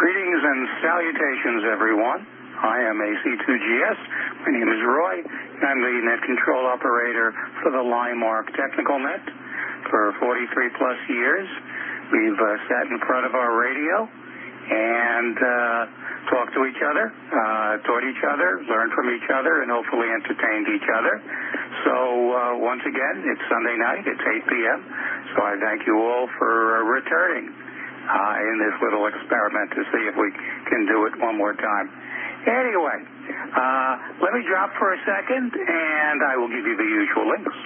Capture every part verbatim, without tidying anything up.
Greetings and salutations, everyone. I am A C two G S. My name is Roy, and I'm the net control operator for the Limark Technical Net. For forty-three plus years, we've uh, sat in front of our radio and uh, talked to each other, uh, taught each other, learned from each other, and hopefully entertained each other. So uh, once again, it's Sunday night. It's eight p.m., so I thank you all for uh, returning Uh, in this little experiment to see if we can do it one more time. Anyway, uh, let me drop for a second, and I will give you the usual links.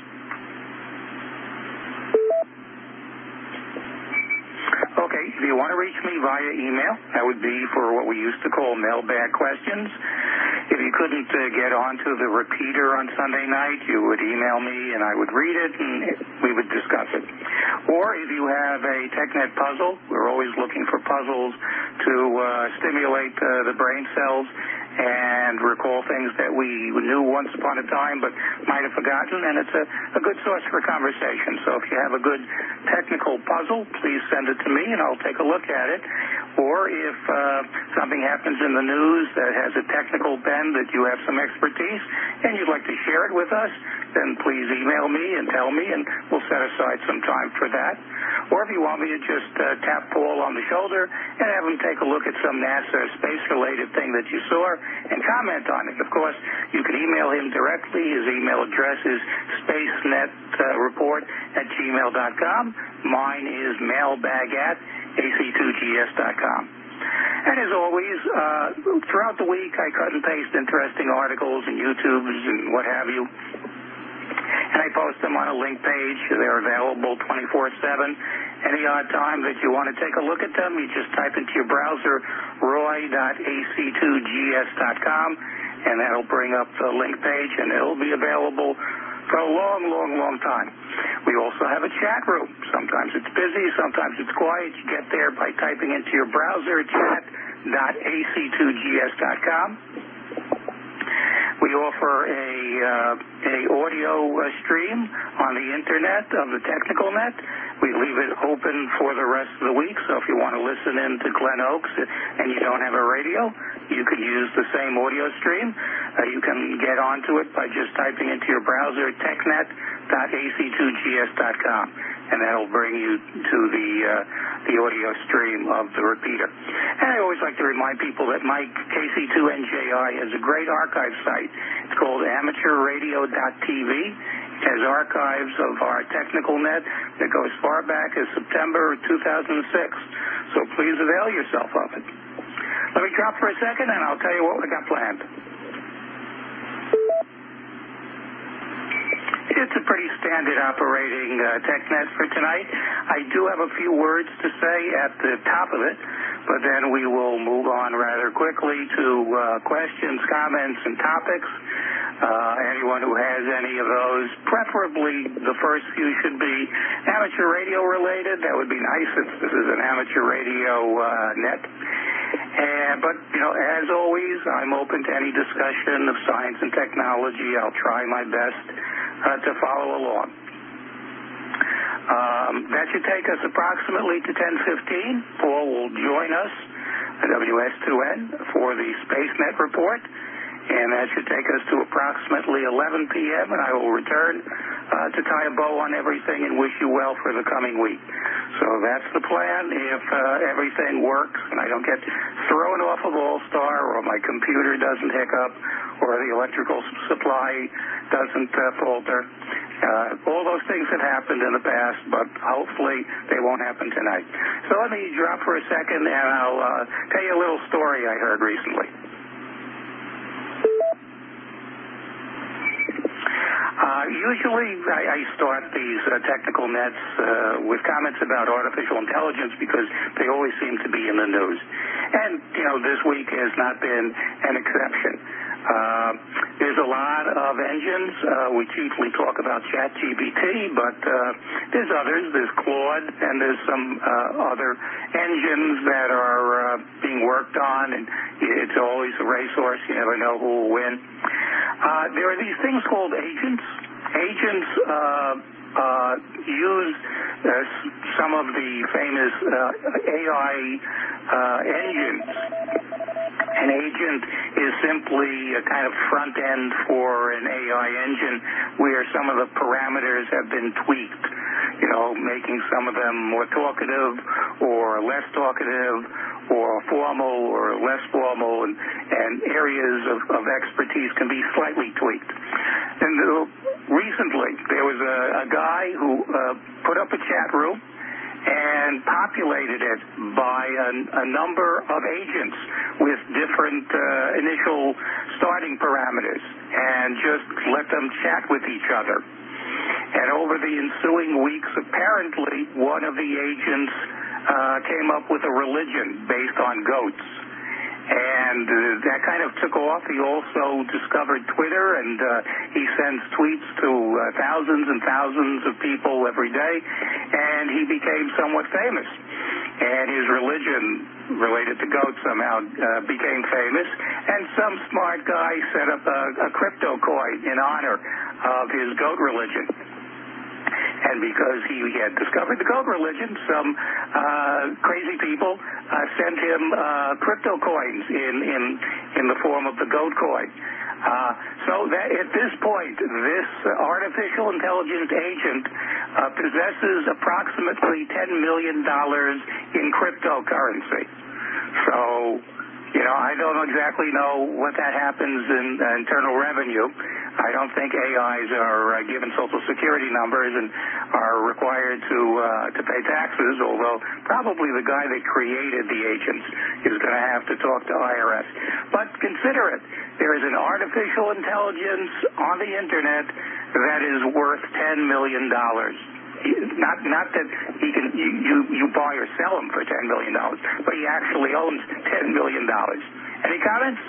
Okay, if you want to reach me via email, that would be for what we used to call mailbag questions. If you couldn't uh, get onto the repeater on Sunday night, you would email me and I would read it and we would discuss it. Or if you have a TechNet puzzle, we're always looking for puzzles to uh, stimulate uh, the brain cells and recall things that we knew once upon a time but might have forgotten, and it's a, a good source for conversation. So if you have a good technical puzzle, please send it to me and I'll take a look at it. Or if uh, something happens in the news that has a technical bend that you have some expertise and you'd like to share it with us, then please email me and tell me, and we'll set aside some time for that. Or if you want me to just uh, tap Paul on the shoulder and have him take a look at some NASA space-related thing that you saw and comment on it. Of course, you can email him directly. His email address is spacenetreport at gmail dot com. Mine is mailbag at A C two G S dot com. And as always, uh, throughout the week, I cut and paste interesting articles and YouTubes and what have you. And I post them on a link page. They're available twenty-four seven. Any odd time that you want to take a look at them, you just type into your browser roy dot A C two G S dot com, and that'll bring up the link page, and it'll be available for a long, long, long time. We also have a chat room. Sometimes it's busy, sometimes it's quiet. You get there by typing into your browser chat dot A C two G S dot com. We offer a, uh, a audio uh, stream on the internet of the Technical Net. We leave it open for the rest of the week, so if you want to listen in to Glen Oaks and you don't have a radio, you can use the same audio stream. Uh, you can get onto it by just typing into your browser technet dot A C two G S dot com, and that'll bring you to the uh, the audio stream of the repeater. And I always like to remind people that my K C two N J I has a great archive site. It's called amateur radio dot T V. It has archives of our technical net that go as far back as September two thousand six. So please avail yourself of it. Let me drop for a second, and I'll tell you what we got planned. It's a pretty standard operating uh, TechNet for tonight. I do have a few words to say at the top of it, but then we will move on rather quickly to uh, questions, comments, and topics. Uh, anyone who has any of those, preferably the first few should be amateur radio related. That would be nice since this is an amateur radio uh, net. And, but, you know, as always, I'm open to any discussion of science and technology. I'll try my best uh, to follow along. Um, that should take us approximately to ten fifteen. Paul will join us at W S two N for the SpaceNet report. And that should take us to approximately eleven p.m., and I will return uh, to tie a bow on everything and wish you well for the coming week. So that's the plan. If uh, everything works and I don't get thrown off of All-Star, or my computer doesn't hiccup, or the electrical supply doesn't uh, falter, uh, all those things have happened in the past, but hopefully they won't happen tonight. So let me drop for a second, and I'll uh, tell you a little story I heard recently. Uh, usually I, I start these uh, technical nets uh, with comments about artificial intelligence because they always seem to be in the news. And, you know, this week has not been an exception. Uh, there's a lot of engines. Uh, we chiefly talk about ChatGPT, but uh, there's others. There's Claude, and there's some uh, other engines that are uh, being worked on, and it's always a racehorse. You never know who will win. Uh, there are these things called agents. Agents uh, uh, use uh, some of the famous uh, A I uh, engines. An agent is simply a kind of front end for an A I engine where some of the parameters have been tweaked, you know, making some of them more talkative or less talkative or formal or less formal, and, and areas of, of expertise can be slightly tweaked. And uh, recently there was a, a guy who uh, put up a chat room and populated it by a, a number of agents with different uh, initial starting parameters and just let them chat with each other. And over the ensuing weeks, apparently one of the agents uh, came up with a religion based on goats. And uh, that kind of took off. He also discovered Twitter, and uh, he sends tweets to uh, thousands and thousands of people every day, and he became somewhat famous. And his religion related to goats somehow uh, became famous, and some smart guy set up a, a crypto coin in honor of his goat religion. And because he had discovered the goat religion, some uh, crazy people uh, sent him uh, crypto coins in, in, in the form of the goat coin. Uh, so that at this point, this artificial intelligence agent uh, possesses approximately ten million dollars in cryptocurrency. So, you know, I don't exactly know what that happens in uh, internal revenue. I don't think A Is are uh, given Social Security numbers and are required to uh, to pay taxes, although probably the guy that created the agents is going to have to talk to I R S. But consider it. There is an artificial intelligence on the Internet that is worth ten million dollars. Not not that he can you, you, you buy or sell him for ten million dollars, but he actually owns ten million dollars. Any comments?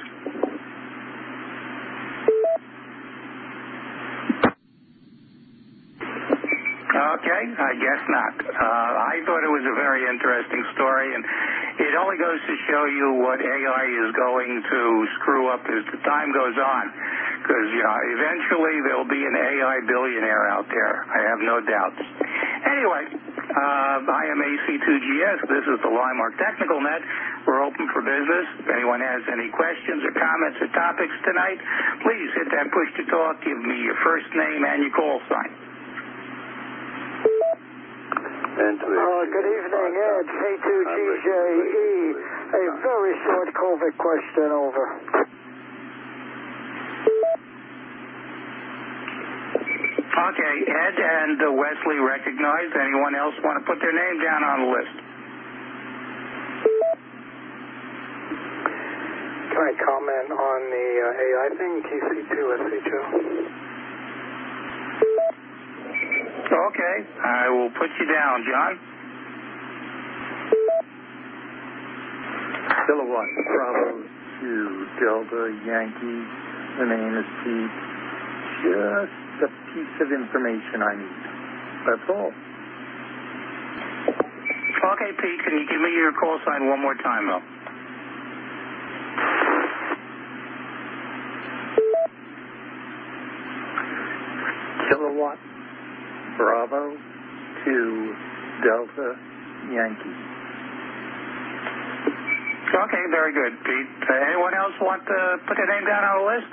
Okay, I guess not. Uh, I thought it was a very interesting story, and it only goes to show you what A I is going to screw up as the time goes on. Because, you know, eventually there'll be an A I billionaire out there. I have no doubts. Anyway, uh, I am A C two G S. This is the Limemark Technical Net. We're open for business. If anyone has any questions or comments or topics tonight, please hit that push to talk. Give me your first name and your call sign. Uh, good evening, Ed, C two G J E. A very short COVID question, over. Okay, Ed and uh, Wesley recognized. Anyone else want to put their name down on the list? Can I comment on the uh, A I thing, T C two S H O? Okay, I will put you down, John. Kilowatt Bravo two Delta Yankee. The name is Pete. Just a piece of information I need. That's all. Okay, Pete, can you give me your call sign one more time, though? Kilowatt Bravo two Delta Yankee. Okay, very good, Pete. Uh, anyone else want to put their name down on the list?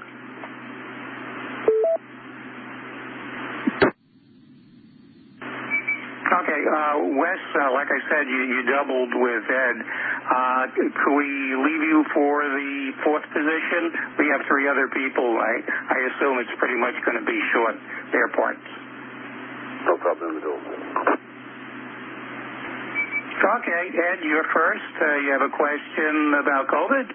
Okay, uh, Wes, uh, like I said, you, you doubled with Ed. Uh, could we leave you for the fourth position? We have three other people. I, I assume it's pretty much going to be short, their parts. No problem at all. Okay, Ed, you're first. Uh, you have a question about COVID?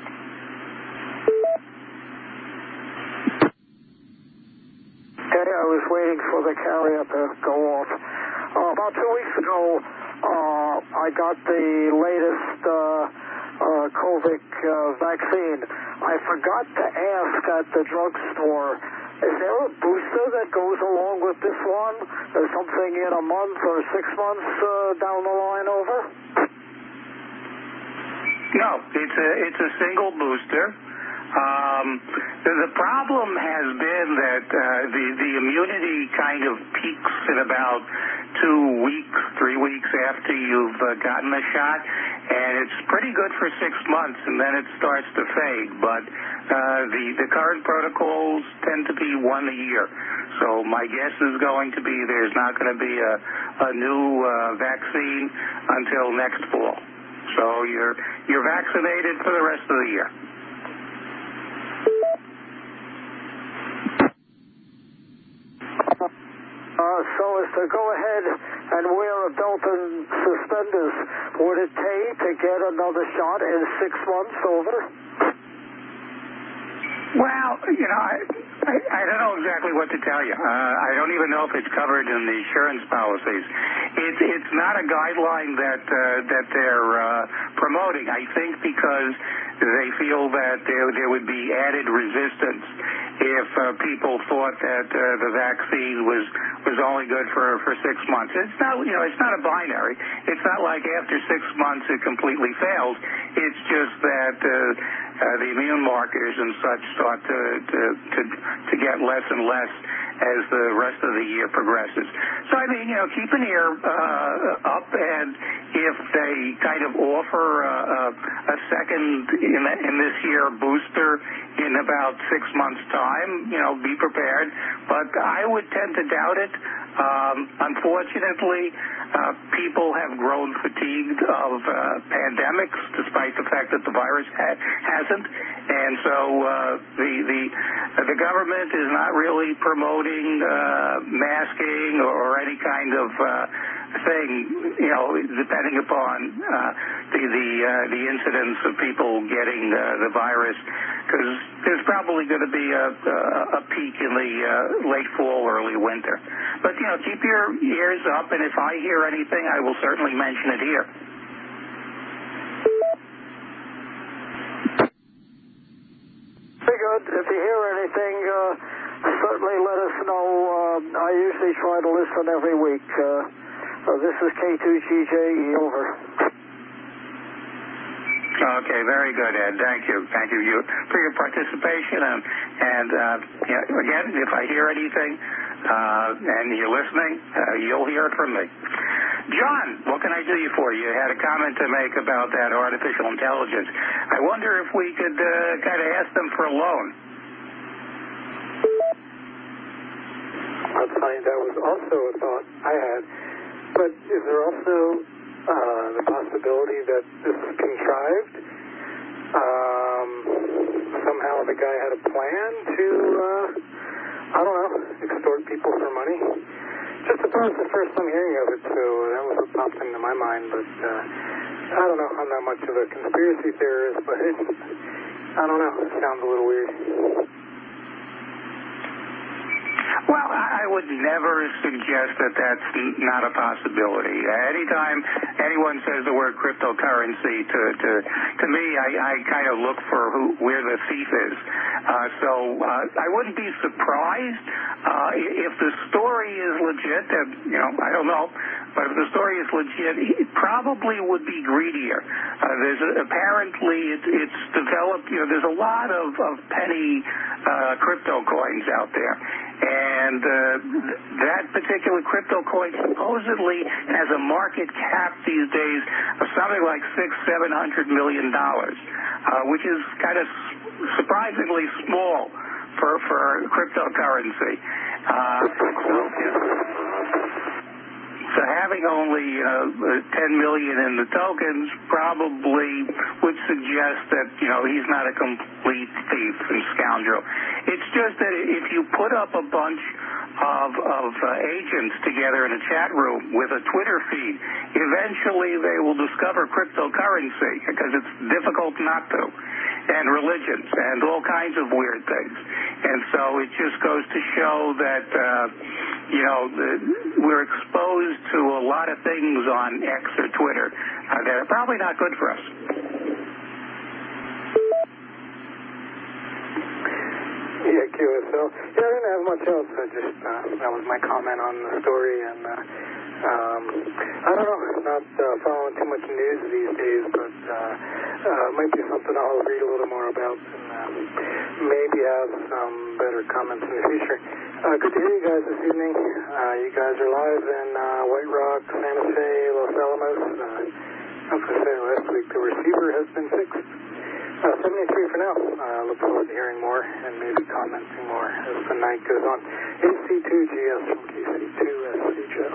Okay, I was waiting for the carrier to go off. Uh, about two weeks ago, uh, I got the latest uh, uh, COVID uh, vaccine. I forgot to ask at the drugstore, is there a booster that goes along with this one? Or something in a month or six months uh, down the line, over? No, it's a, it's a single booster. Um, the, the problem has been that uh, the, the immunity kind of peaks in about two weeks, three weeks after you've uh, gotten the shot, and it's pretty good for six months, and then it starts to fade. But uh, the, the current protocols tend to be one a year. So my guess is going to be there's not going to be a, a new uh, vaccine until next fall. So you're you're vaccinated for the rest of the year. Uh, so as to go ahead and wear a belt and suspenders, would it pay to get another shot in six months over? Well, you know, I, I, I don't know exactly what to tell you. Uh, I don't even know if it's covered in the insurance policies. It's it's not a guideline that uh, that they're uh, promoting. I think because they feel that there there would be added resistance if uh, people thought that uh, the vaccine was was only good for for six months. It's not, you know, it's not a binary. It's not like after six months it completely fails. It's just that uh, uh, the immune markers and such start to to to, to get less and less as the rest of the year progresses. So, I mean, you know, keep an ear uh, up, and if they kind of offer uh, a second in, in this year booster in about six months' time, you know, be prepared. But I would tend to doubt it. Um, unfortunately, uh, people have grown fatigued of uh, pandemics, despite the fact that the virus ha- hasn't. And so uh, the the uh, the government is not really promoting uh, masking or any kind of uh, thing, you know, depending upon uh, the the uh, the incidence of people getting uh, the virus, because there's probably going to be a, a peak in the uh, late fall, early winter. But, you know, keep your ears up, and if I hear anything, I will certainly mention it here. Very good. If you hear anything, uh, certainly let us know. Uh, I usually try to listen every week. Uh, uh, this is K two G J E, over. Okay, very good, Ed. Thank you. Thank you, you for your participation. And, and uh, you know, again, if I hear anything uh, and you're listening, uh, you'll hear it from me. John, what can I do you for? You had a comment to make about that artificial intelligence. I wonder if we could uh, kind of ask them for a loan. That's funny. That was also a thought I had. But is there also uh, the possibility that this is contrived? Um, somehow the guy had a plan to, uh, I don't know, extort people for money? Just about the first time hearing of it, so that was what popped into my mind. But uh, I don't know. I'm not much of a conspiracy theorist, but it, I don't know. It sounds a little weird. Well, I would never suggest that that's not a possibility. Anytime anyone says the word cryptocurrency, to to, to me, I, I kind of look for who, where the thief is. Uh, so uh, I wouldn't be surprised uh, if the story is legit. And, you know, I don't know, but if the story is legit, it probably would be greedier. Uh, there's a, apparently it, it's developed. You know, there's a lot of, of penny uh, crypto coins out there. And uh, that particular crypto coin supposedly has a market cap these days of something like six, seven hundred million dollars, uh, which is kind of surprisingly small for for cryptocurrency. Uh, so, you know, so having only you know ten million in the tokens probably would suggest that you know he's not a complete thief and scoundrel. It's just that if you put up a bunch of of uh, agents together in a chat room with a Twitter feed, eventually they will discover cryptocurrency because it's difficult not to, and religions and all kinds of weird things. And so it just goes to show that uh, you know the, we're exposed to a lot of things on X or Twitter uh, that are probably not good for us. Yeah, Q S L. Yeah, I didn't have much else. I just, uh, that was my comment on the story. And, uh, um, I don't know, not uh, following too much news these days, but uh, uh, might be something I'll read a little more about and uh, maybe have some better comments in the future. Uh, good to hear you guys this evening. Uh, you guys are live in uh, White Rock, Santa Fe, Los Alamos. Uh, I was going to say last week the receiver has been fixed. Uh, seventy-three for now. Uh, look forward to hearing more and maybe commenting more as the night goes on. A C two G S from K C two S H O.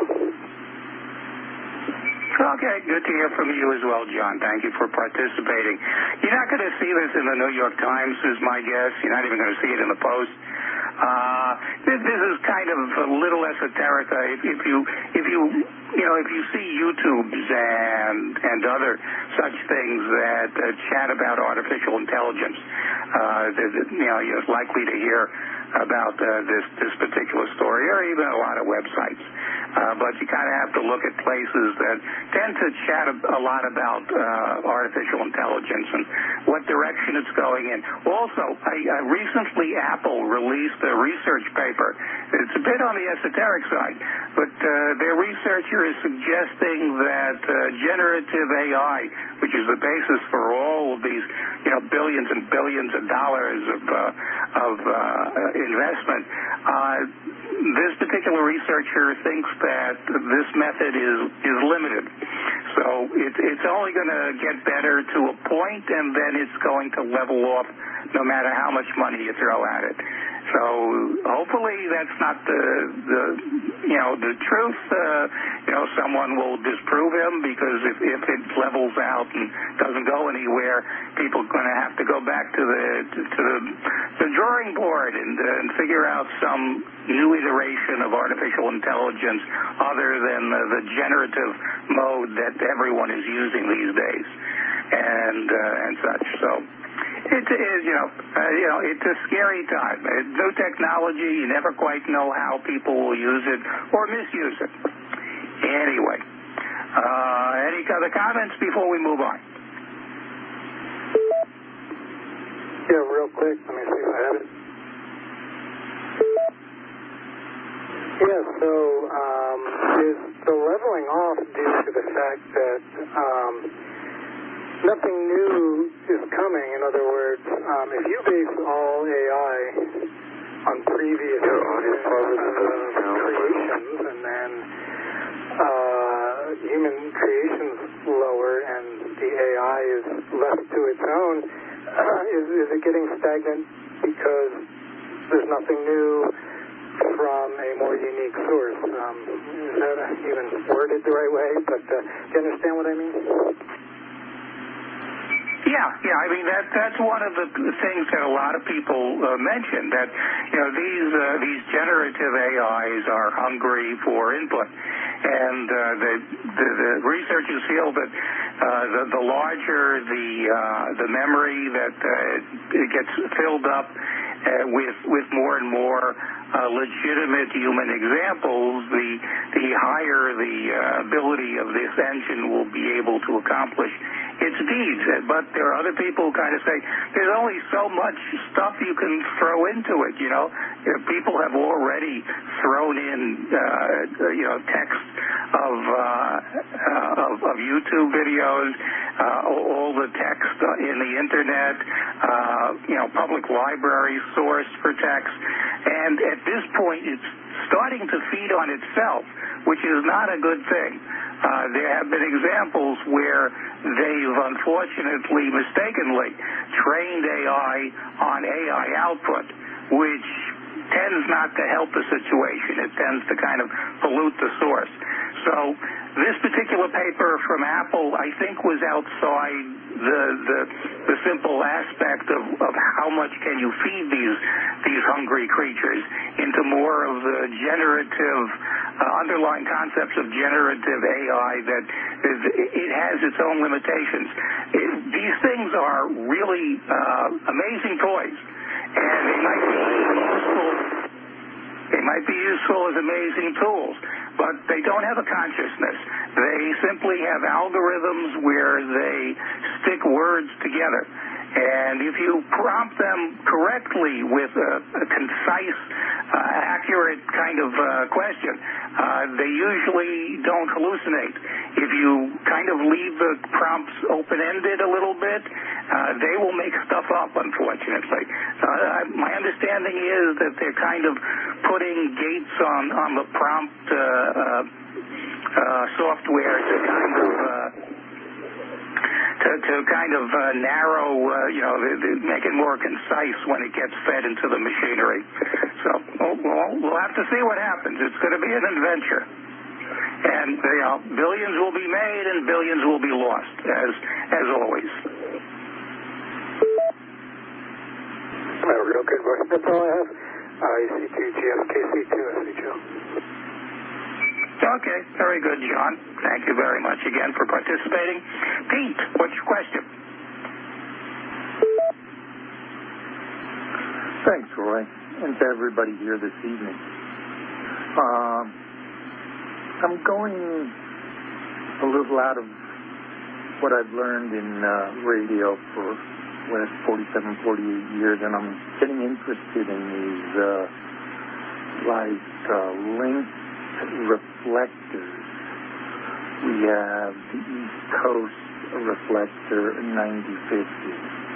Okay, good to hear from you as well, John. Thank you for participating. You're not going to see this in the New York Times, is my guess. You're not even going to see it in the Post. Uh, this, this is kind of a little esoteric. Uh, if, if you, if you, you know, if you see YouTubes and and other such things that uh, chat about artificial intelligence, uh, that, you know, you're likely to hear about uh, this this particular story, or even a lot of websites. Uh, but you kind of have to look at places that tend to chat a, a lot about uh, artificial intelligence and what direction it's going in. Also, I, I recently Apple released a research paper. It's a bit on the esoteric side, but uh, their researcher is suggesting that uh, generative A I, which is the basis for all of these, you know, billions and billions of dollars of uh, of uh, investment, uh, this particular researcher thinks that this method is is limited. So it, it's only going to get better to a point, and then it's going to level off no matter how much money you throw at it. So hopefully that's not the, the you know, the truth. Uh, you know, someone will disprove him, because if, if it levels out and doesn't go anywhere, people are going to have to go back to the to, to the, the drawing board and, uh, and figure out some new iteration of artificial intelligence other than uh, the generative mode that everyone is using these days, and uh, and such. So. It is, you know, uh, you know, it's a scary time. It's new technology. You never quite know how people will use it or misuse it. Anyway, uh, any other comments before we move on? Yeah, real quick. Let me see if I have it. Yeah, so um, is the leveling off due to the fact that um, nothing new is coming? In other words, um, if you base all A I on previous uh, creations, and then uh, human creation's lower and the A I is left to its own, uh, is, is it getting stagnant because there's nothing new from a more unique source? Um, is that even worded the right way? But uh, do you understand what I mean? Yeah, yeah. I mean, that that's one of the things that a lot of people uh, mention, that, you know, these uh, these generative A Is are hungry for input, and uh, the, the the researchers feel that uh, the the larger the uh, the memory that uh, it gets filled up uh, with with more and more uh, legitimate human examples, the the higher the uh, ability of this engine will be able to accomplish its deeds. But there are other people who kind of say there's only so much stuff you can throw into it. You know, you know people have already thrown in, uh, you know, text of, uh, uh, of of YouTube videos, uh, all the text in the internet, uh, you know, public library source for text, and at this point it's starting to feed on itself, which is not a good thing. Uh, there have been examples where they've unfortunately, mistakenly, trained A I on A I output, which tends not to help the situation. It tends to kind of pollute the source. So this particular paper from Apple, I think, was outside the the, the simple aspect of, of how much can you feed these these hungry creatures into more of the generative uh, underlying concepts of generative A I, that is, it has its own limitations. It, these things are really uh, amazing toys, and they might be useful. They might be useful as amazing tools, but they don't have a consciousness. They simply have algorithms where they stick words together. And if you prompt them correctly with a, a concise, uh, accurate kind of uh, question, uh, they usually don't hallucinate. If you kind of leave the prompts open-ended a little bit, uh, they will make stuff up, unfortunately. Uh, my understanding is that they're kind of putting gates on, on the prompt uh, uh, uh, software to kind of... Uh, To, to kind of uh, narrow, uh, you know, the, the, make it more concise when it gets fed into the machinery. So we'll, we'll, we'll have to see what happens. It's going to be an adventure. And, you know, billions will be made and billions will be lost, as as always. Okay, that's all I have. Uh, E C two G S K C two S H L. Okay, very good, John. Thank you very much again for participating. Pete, what's your question? Thanks, Roy, and to everybody here this evening. Um, I'm going a little out of what I've learned in uh, radio for the last forty-seven, forty-eight years, and I'm getting interested in these, uh, like, uh, linked reflectors. We have the East Coast reflector ninety fifty.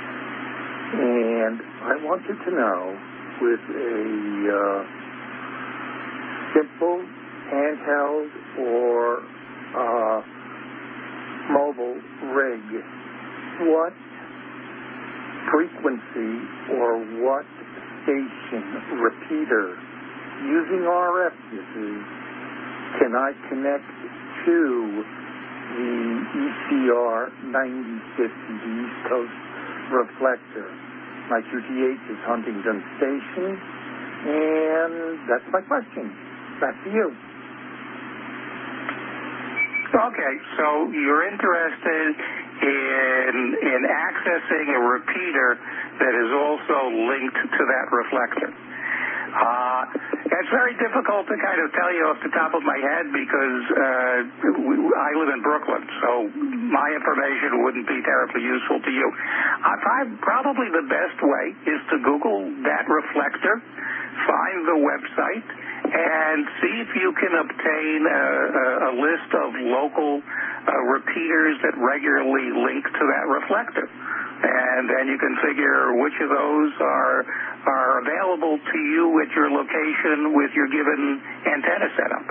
And I wanted to know, with a uh, simple handheld or uh, mobile rig, what frequency or what station repeater using R F this is can I connect to the E C R ninety fifty, the East Coast reflector? My Q T H is Huntington Station, and that's my question. Back to you. Okay, so you're interested in in accessing a repeater that is also linked to that reflector. Uh, it's very difficult to kind of tell you off the top of my head because uh, we, I live in Brooklyn, so my information wouldn't be terribly useful to you. Uh, probably the best way is to Google that reflector, find the website, and see if you can obtain a, a, a list of local uh, repeaters that regularly link to that reflector. And then you can figure which of those are are available to you at your location with your given antenna setup.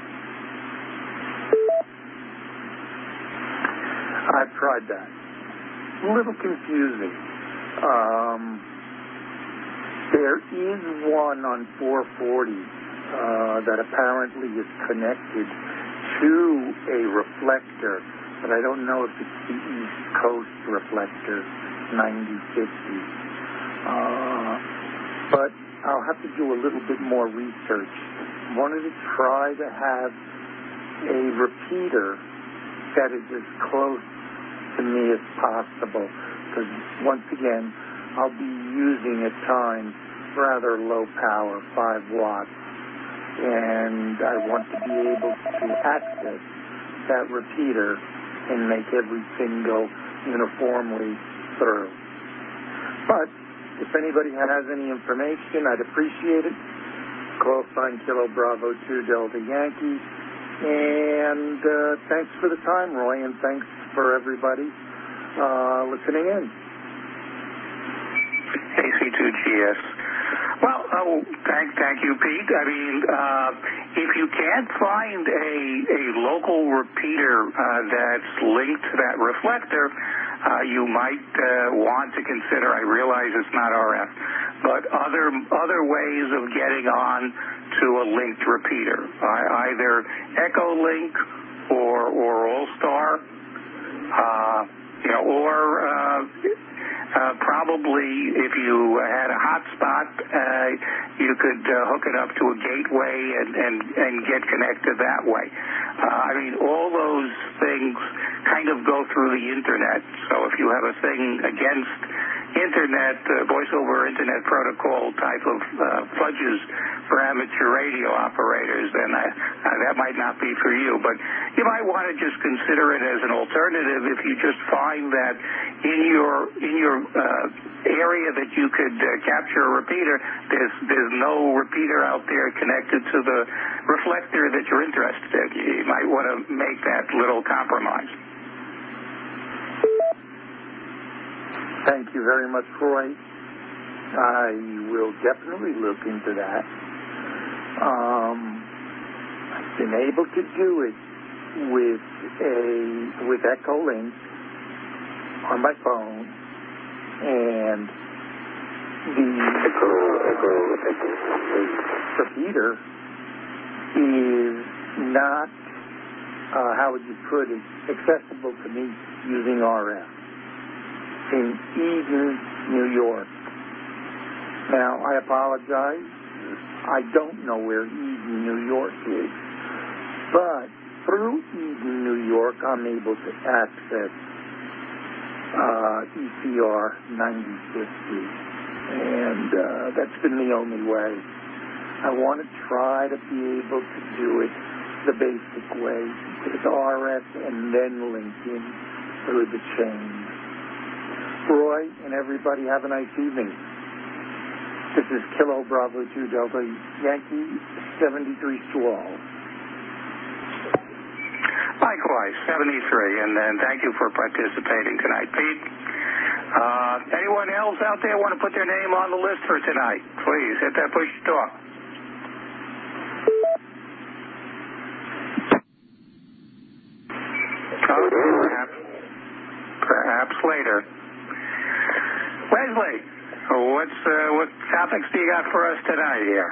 I've tried that. A little confusing. Um, there is one on four forty uh, that apparently is connected to a reflector, but I don't know if it's the East Coast reflector ninety fifty. Uh, but I'll have to do a little bit more research. I wanted to try to have a repeater that is as close to me as possible, because once again, I'll be using at times rather low power, five watts, and I want to be able to access that repeater and make everything go uniformly through. But if anybody has any information, I'd appreciate it. Call sign Kilo Bravo two Delta Yankee. And uh, thanks for the time, Roy, and thanks for everybody uh, listening in. A C two G S. Well, oh, thank, thank you, Pete. I mean, uh, if you can't find a, a local repeater uh, that's linked to that reflector, uh, you might uh, want to consider, I realize it's not R F, but other other ways of getting on to a linked repeater, uh, either Echolink or, or All-Star, uh, you know, or uh, uh, probably if you had a hotspot, uh, you could uh, hook it up to a gateway and, and, and get connected that way. Uh, I mean, all those things kind of go through the Internet. So if you have a thing against Internet, uh, voice over Internet protocol type of uh, fudges for amateur radio operators, then I, uh, that might not be for you. But you might want to just consider it as an alternative if you just find that in your in your uh, area that you could uh, capture a repeater, there's there's no repeater out there connected to the reflector that you're interested in. You might want to make that little compromise. Thank you very much, Roy. I will definitely look into that. Um, I've been able to do it with a with Echolink on my phone, and the Echo, echo, echo. repeater is not, uh, how would you put it, accessible to me using R F in Eden, New York. Now, I apologize. I don't know where Eden, New York is, but through Eden, New York, I'm able to access uh, E C R ninety fifty, and uh, that's been the only way. I want to try to be able to do it the basic way, with R F and then link in through the chain. Roy and everybody have a nice evening. This is Kilo Bravo two Delta Yankee seventy-three Swall. Likewise, seventy-three, and then thank you for participating tonight, Pete. Uh, anyone else out there want to put their name on the list for tonight? Please hit that push to talk. Oh, perhaps, perhaps later. Wesley, what's uh, what topics do you got for us tonight here?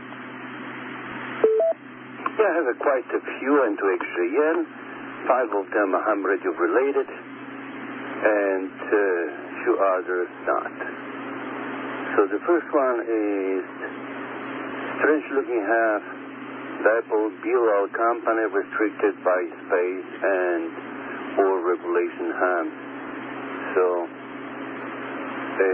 Yeah, I have a quite a few and to X J N. Five of them are ham radio related, and a uh, few others not. So the first one is strange-looking half dipole Bilal company restricted by space and or regulation ham. So a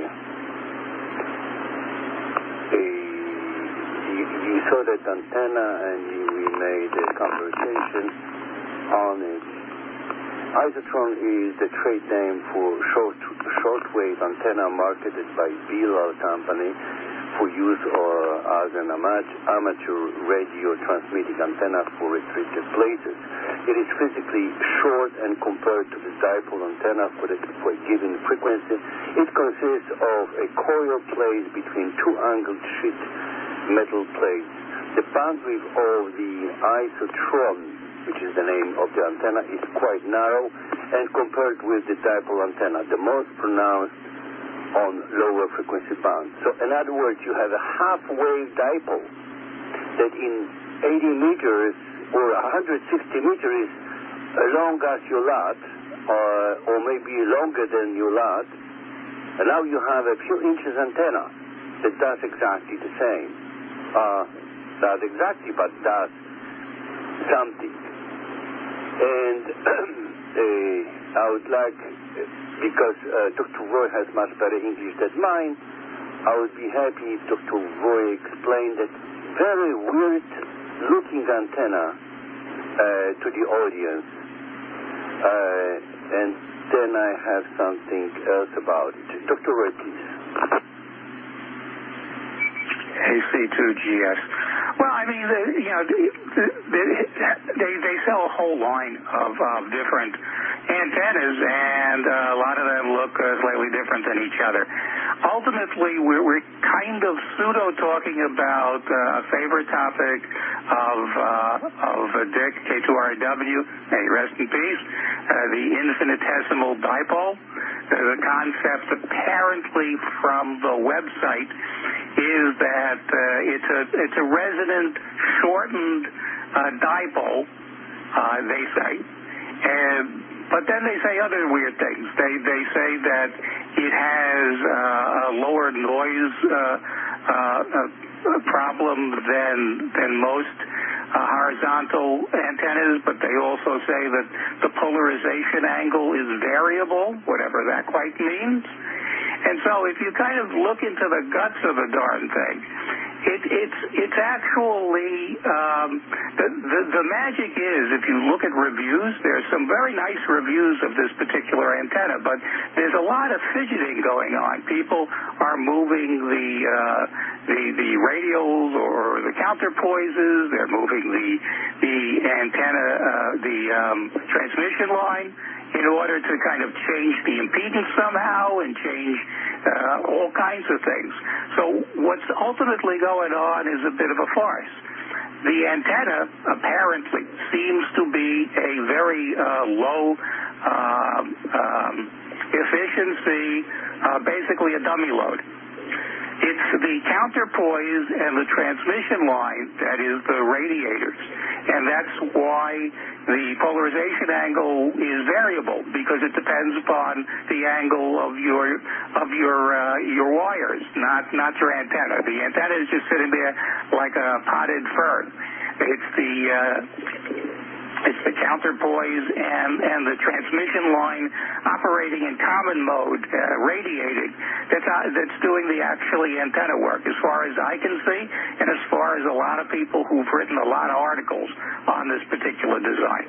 a you, you saw that antenna and you, we made a conversation on it. Isotron is the trade name for short shortwave antenna marketed by Bilal company for use or as an amateur radio transmitting antenna for restricted places. It is physically short and compared to the dipole antenna for, the, for a given frequency. It consists of a coil placed between two angled sheet metal plates. The bandwidth of the isotron, which is the name of the antenna, is quite narrow and compared with the dipole antenna, the most pronounced on lower frequency bands. So in other words, you have a half-wave dipole that in eighty meters or one hundred sixty meters is as long as your lot, or, or maybe longer than your lot, and now you have a few inches antenna that does exactly the same. Uh, not exactly, but does something. And uh, I would like, because uh, Doctor Roy has much better English than mine, I would be happy if Doctor Roy explained that very weird-looking antenna uh, to the audience. Uh, and then I have something else about it. Doctor Roy, please. A C two G S. Well, I mean, the, you know, the, the, they they sell a whole line of, of different antennas, and uh, a lot of them look uh, slightly different than each other. Ultimately, we're, we're kind of pseudo talking about uh, a favorite topic of uh, of Dick K two R W, may he rest in peace, uh, the infinitesimal dipole. Uh, the concept apparently from the website is that uh, it's a it's a resonant shortened uh, dipole, uh, they say, and but then they say other weird things. They they say that it has uh, a lower noise uh, uh, problem than than most uh, horizontal antennas, but they also say that the polarization angle is variable, whatever that quite means. And so if you kind of look into the guts of the darn thing, It, it's it's actually um, the, the the magic is if you look at reviews, there's some very nice reviews of this particular antenna, but there's a lot of fidgeting going on. People are moving the uh, the the radials or the counterpoises. They're moving the the antenna, uh, the um, transmission line, in order to kind of change the impedance somehow and change uh, all kinds of things. So what's ultimately going on is a bit of a farce. The antenna apparently seems to be a very uh, low uh, um, efficiency, uh, basically a dummy load. It's the counterpoise and the transmission line that is the radiators, and that's why the polarization angle is variable, because it depends upon the angle of your of your uh, your wires, not not your antenna. The antenna is just sitting there like a potted fern. It's the uh, it's the counterpoise and, and the transmission line operating in common mode, uh, radiating, that's, uh, that's doing the actually antenna work, as far as I can see, and as far as a lot of people who've written a lot of articles on this particular design.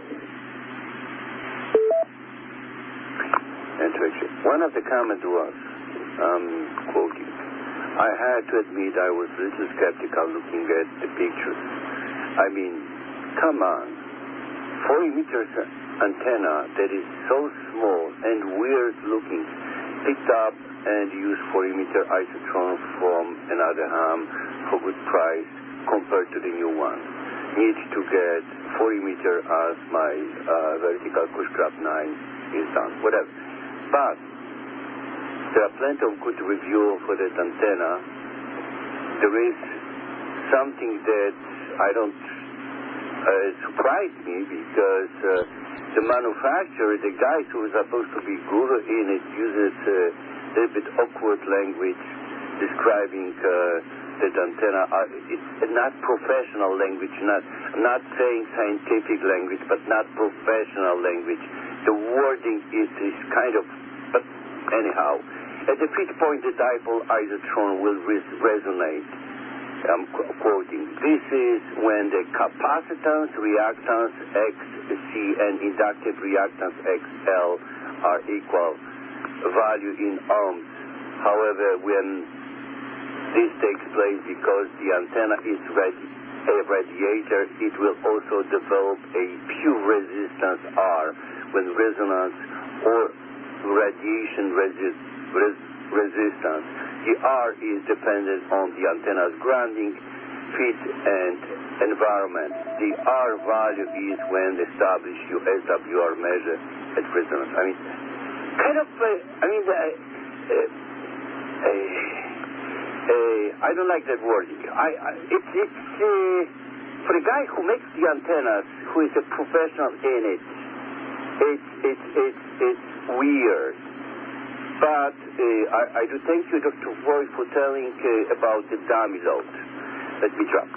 Interesting. One of the comments was, um, quoting, I had to admit I was a little skeptical looking at the pictures. I mean, come on. forty meters antenna that is so small and weird looking, picked up and used forty meter isotron from another ham for good price compared to the new one. Need to get forty meter as my uh, vertical Cushcraft nine is done, whatever. But there are plenty of good reviews for that antenna. There is something that I don't Uh, surprised me because uh, the manufacturer, the guy who is supposed to be guru in it, uses uh, a little bit awkward language describing uh, that antenna. Uh, it's not professional language, not not saying scientific language, but not professional language. The wording is, is kind of, but anyhow. At the pitch point, the dipole isotron will res- resonate. I'm qu- quoting, this is when the capacitance, reactance X C, and inductive reactance X L are equal value in ohms. However, when this takes place, because the antenna is radi- a radiator, it will also develop a pure resistance R when resonance or radiation resi- res- resistance. The R is dependent on the antenna's grounding, fit, and environment. The R value is when established your S W R measure at resonance. I mean, kind of, uh, I mean, uh, uh, uh, uh, I don't like that wording. I, I, it's, it's uh, for the guy who makes the antennas, who is a professional in it, it's, it's, it's, it's weird. But uh, I, I do thank you, Doctor Roy, for telling uh, about the dummy load. Let me drop.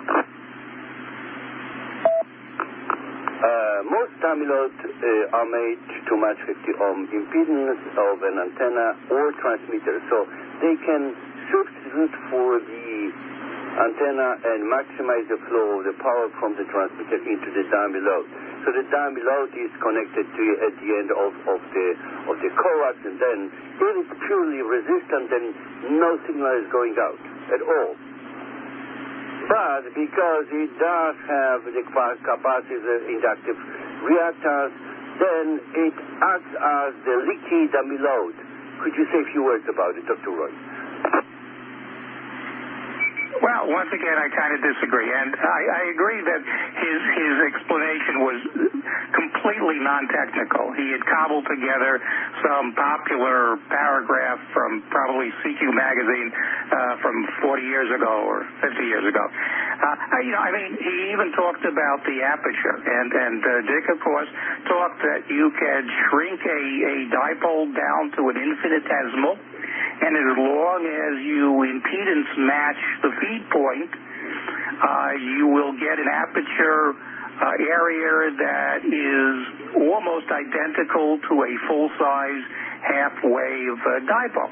Uh, most dummy loads uh, are made to match fifty ohm impedance of an antenna or transmitter, so they can substitute for the antenna and maximize the flow of the power from the transmitter into the dummy load. So the dummy load is connected to at the end of, of the of the coax, and then if it's purely resistant, then no signal is going out at all. But because it does have the capacitive inductive reactance, then it acts as the leaky dummy load. Could you say a few words about it, Doctor Roy? Well, once again, I kind of disagree, and I, I agree that his his explanation was completely non-technical. He had cobbled together some popular paragraph from probably C Q magazine uh, from forty years ago or fifty years ago. Uh, you know, I mean, he even talked about the aperture, and and uh, Dick, of course, talked that you can shrink a, a dipole down to an infinitesimal. And as long as you impedance match the feed point, uh, you will get an aperture uh, area that is almost identical to a full-size half-wave uh, dipole.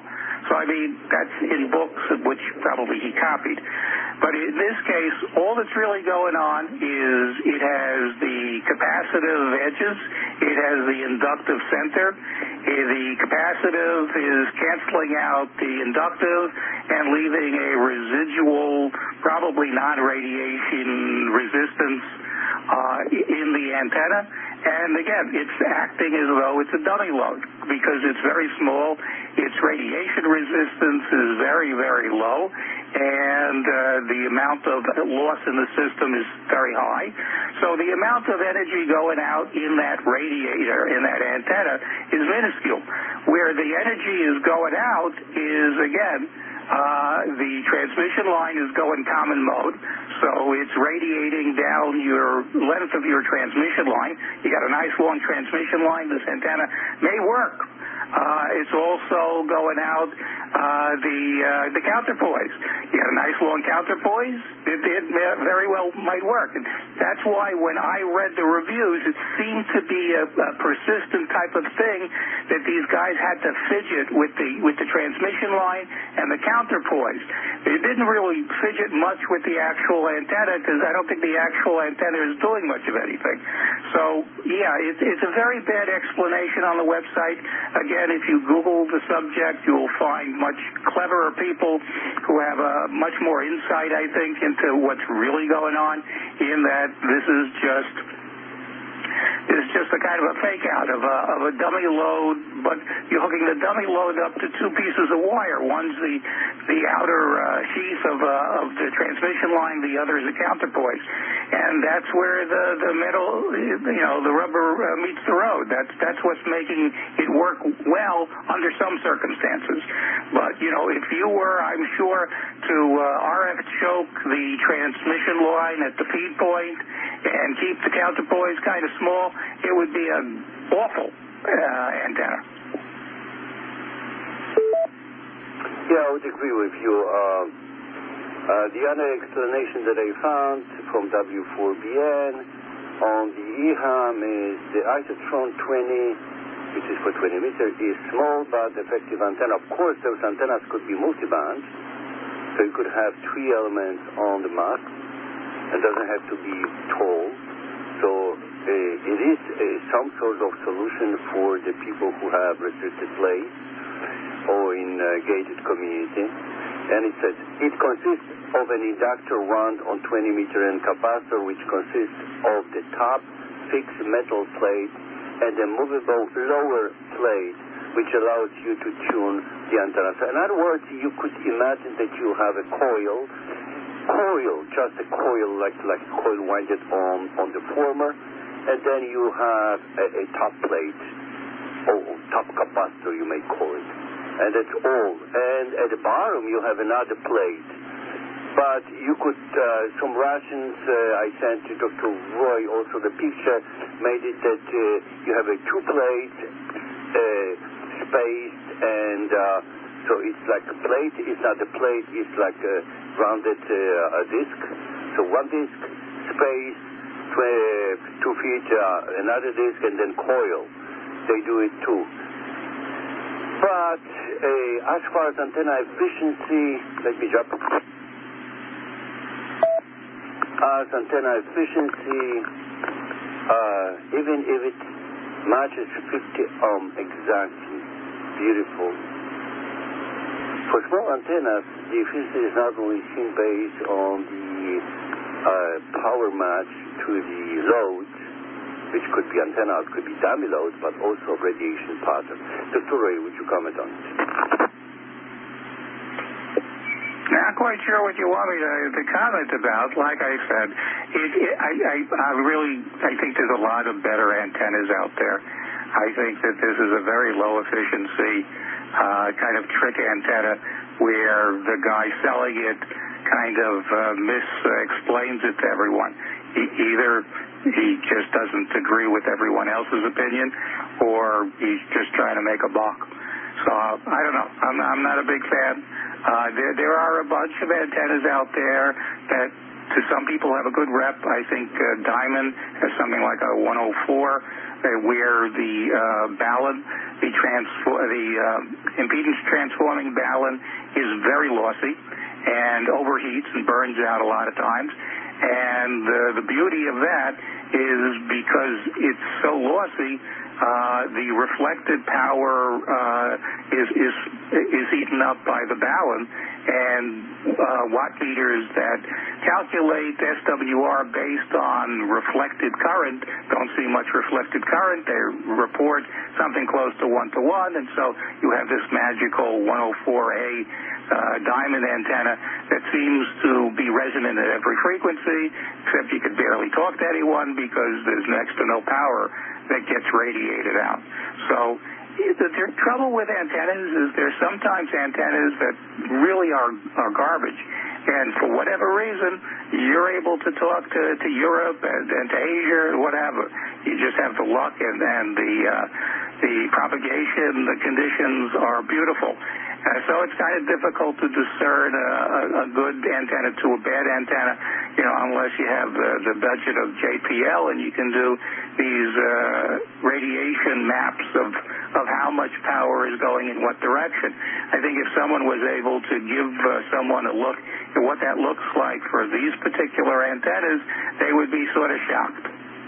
So, I mean, that's in books which probably he copied. But in this case, all that's really going on is it has the capacitive edges, it has the inductive center. The capacitive is canceling out the inductive and leaving a residual, probably non-radiation resistance uh, in the antenna. And again, it's acting as though it's a dummy load because it's very small. Its radiation resistance is very, very low, and uh, the amount of loss in the system is very high. So the amount of energy going out in that radiator, in that antenna, is minuscule. Where the energy is going out is, again, Uh, the transmission line is going common mode, so it's radiating down your length of your transmission line. You got a nice long transmission line. This antenna may work. Uh, it's also going out uh, the uh, the counterpoise. You got a nice long counterpoise. It, it very well might work. And that's why when I read the reviews, it seemed to be a, a persistent type of thing that these guys had to fidget with the with the transmission line and the counterpoise. They didn't really fidget much with the actual antenna because I don't think the actual antenna is doing much of anything. So yeah, it, it's a very bad explanation on the website. Again, if you Google the subject, you will find much cleverer people who have a much more insight, I think, into what's really going on, in that this is just It's just a kind of a fake out of a, of a dummy load, but you're hooking the dummy load up to two pieces of wire. One's the the outer uh, sheath of, uh, of the transmission line, the other is a counterpoise, and that's where the the metal, you know, the rubber uh, meets the road. That's that's what's making it work well under some circumstances. But you know, if you were, I'm sure, to uh, R F choke the transmission line at the feed point and keep the counterpoise kind of small, it would be an awful uh, antenna. Yeah, I would agree with you. Uh, uh, the other explanation that I found from W four B N on the E HAM is the Isotron twenty, which is for twenty meters, is small but effective antenna. Of course, those antennas could be multiband, so you could have three elements on the mast. It doesn't have to be tall. So uh, it is uh, some sort of solution for the people who have restricted place or in a gated community. And it says it consists of an inductor wound on twenty meter and capacitor, which consists of the top fixed metal plate and a movable lower plate, which allows you to tune the antenna. So in other words, you could imagine that you have a coil, coil, just a coil like like a coil winded on on the former, and then you have a, a top plate, or top capacitor, you may call it. And that's all. And at the bottom, you have another plate. But you could, uh, some Russians, uh, I sent to Doctor Roy also the picture, made it that uh, you have a two plate, uh, spaced, and uh, so it's like a plate. It's not a plate, it's like a rounded uh, a disc. So one disc, spaced, tw- two feet, uh, another disc, and then coil. They do it too. But uh, as far as antenna efficiency, let me jump. As antenna efficiency, uh, even if it matches fifty ohm exactly, beautiful. For small antennas, the efficiency is not only seen based on the uh, power match to the load, which could be antenna, it could be dummy load, but also radiation pattern. Doctor Ray, would you comment on it? Not quite sure what you want me to, to comment about. Like I said, it, it, I, I, I really, I think there's a lot of better antennas out there. I think that this is a very low efficiency uh, kind of trick antenna where the guy selling it kind of uh, mis-explains it to everyone. He, either he just doesn't agree with everyone else's opinion, or he's just trying to make a buck. So I don't know. I'm, I'm not a big fan. Uh, there, there are a bunch of antennas out there that to some people have a good rep. I think uh, Diamond has something like a one oh four, uh, where the uh, balun, the, transfor- the uh, impedance transforming balun is very lossy and overheats and burns out a lot of times. And uh, the beauty of that is because it's so lossy, uh, the reflected power uh, is, is, is eaten up by the balun. And uh, watt meters that calculate S W R based on reflected current don't see much reflected current. They report something close to one to one, and so you have this magical one oh four A uh, diamond antenna that seems to be resonant at every frequency, except you could barely talk to anyone because there's next to no power that gets radiated out. So the, the trouble with antennas is there's sometimes antennas that really are, are garbage. And for whatever reason, you're able to talk to, to Europe and, and to Asia, whatever. You just have the luck, and, and the, uh, the propagation, the conditions are beautiful. Uh, so it's kind of difficult to discern a, a, a good antenna to a bad antenna, you know, unless you have the, the budget of J P L and you can do these uh, radiation maps of, of how much power is going in what direction. I think if someone was able to give uh, someone a look at what that looks like for these particular antennas, they would be sort of shocked.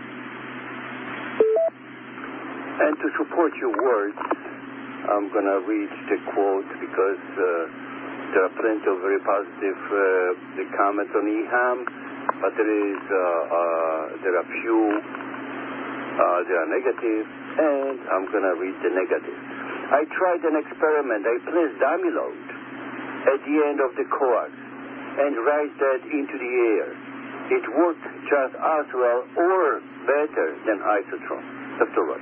And to support your words, I'm going to read the quote because uh, there are plenty of very positive uh, comments on E H A M, but there is uh, uh, there are few uh, there are negative, and I'm going to read the negative. I tried an experiment. I placed Damilode at the end of the coax and raised that into the air. It worked just as well or better than Isotron. Doctor Roy.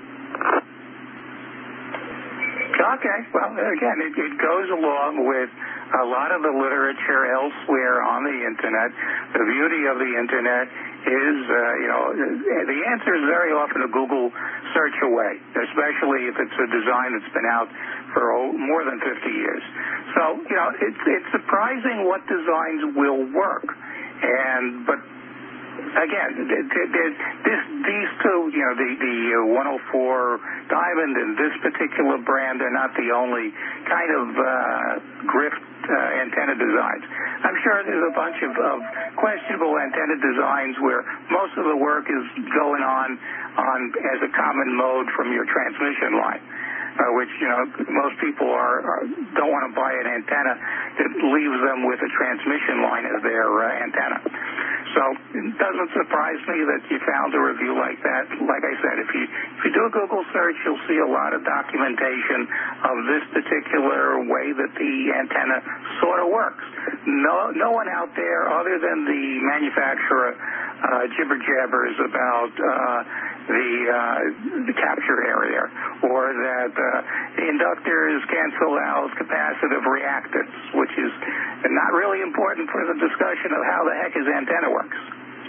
Okay. Well, again, it, it goes along with a lot of the literature elsewhere on the Internet. The beauty of the Internet is, uh, you know, the answer is very often a Google search away, especially if it's a design that's been out for more than fifty years. So, you know, it's, it's surprising what designs will work. And, but again, this, these two, you know, the, the one oh four Diamond and this particular brand are not the only kind of uh, grift uh, antenna designs. I'm sure there's a bunch of, of questionable antenna designs where most of the work is going on, on as a common mode from your transmission line. Uh, which, you know, most people are, are don't want to buy an antenna that leaves them with a transmission line as their uh, antenna. So it doesn't surprise me that you found a review like that. Like I said, if you if you do a Google search, you'll see a lot of documentation of this particular way that the antenna sort of works. No, no one out there other than the manufacturer uh, jibber jabbers about uh, the uh, the capture area, or that uh, inductors cancel out capacitive reactance, which is not really important for the discussion of how the heck his antenna works.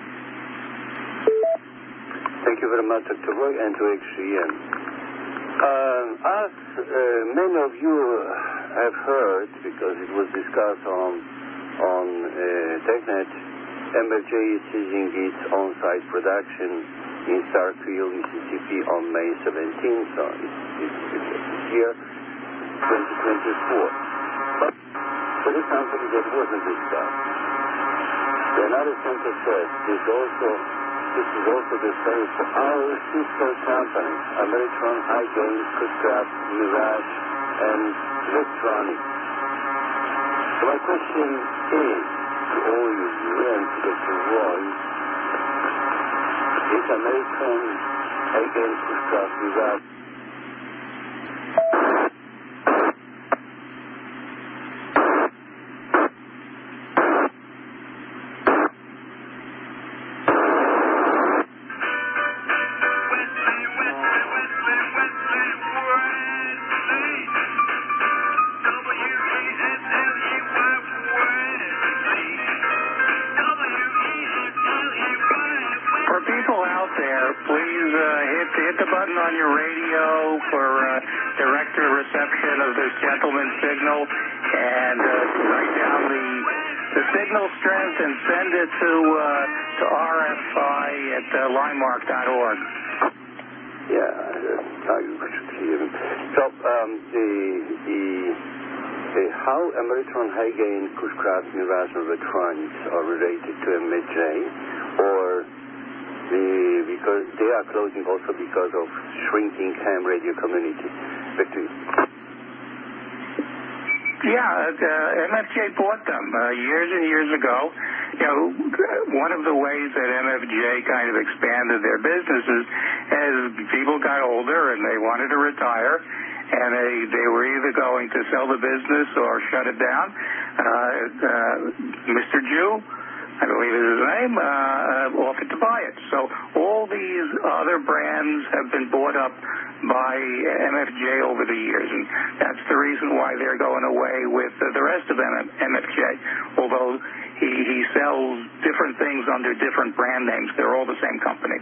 Thank you very much, Doctor Roy, and to X C M. Uh, as uh, many of you have heard, because it was discussed on on uh, TechNet, M F J is ceasing its on-site production in Starkville, Mississippi on May seventeenth, so it's, it's, it's this year, twenty twenty-four. But for the company that wasn't discussed, the United Center said this also this is also the same for our sister companies, Ameritron, High Gain, Cookcraft, Mirage, and Electronic. So my question is to all you and to Doctor Roy, is American again Cookcraft Mirage? On your radio for uh, direct reception of this gentleman's signal, and uh, write down the the signal strength and send it to uh, to R F I at uh, linemark dot org. Yeah, uh, I should hear him. So, um, the, the, the, how Ameritron high-gain Cushcraft Mirasan electronics are related to M F J, or the, because they are closing also because of shrinking ham radio community. Back to you. Yeah, uh, M F J bought them uh, years and years ago. You know, one of the ways that M F J kind of expanded their businesses as people got older and they wanted to retire, and they, they were either going to sell the business or shut it down. Uh, uh, Mister Jew, I believe is his name, uh, offered to buy it. So all these other brands have been bought up by M F J over the years, and that's the reason why they're going away with uh, the rest of M F J. Although he, he sells different things under different brand names, they're all the same company.